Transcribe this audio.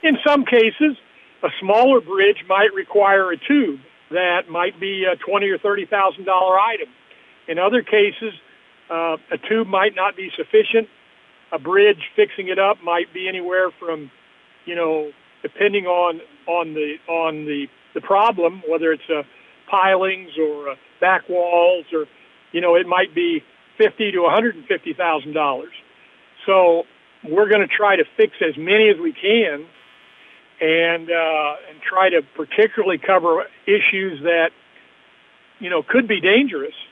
In some cases, a smaller bridge might require a tube that might be a $20,000 or $30,000 item. In other cases, a tube might not be sufficient. A bridge, fixing it up, might be anywhere from, depending on the problem, whether it's pilings or back walls, or it might be $50,000 to $150,000. So we're going to try to fix as many as we can, and try to particularly cover issues that could be dangerous.